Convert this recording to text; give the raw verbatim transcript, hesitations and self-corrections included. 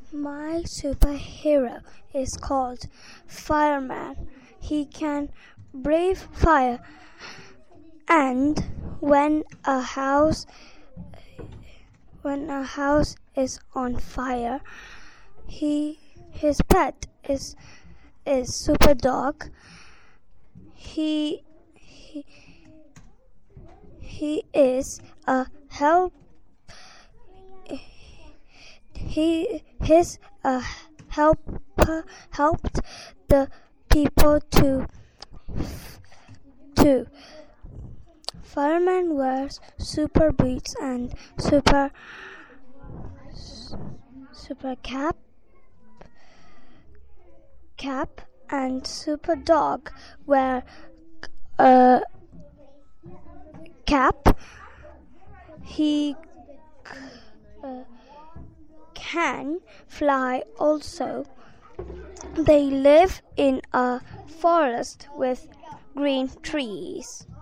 My superhero is called Fireman. He can brave fire, and when a house when a house is on fire, he his pet is is Super Dog. He he he is a help. He his uh, help helped the people to to Fireman wears super boots and super super cap cap and Super Dog wear a cap. He uh, can fly also. They live in a forest with green trees.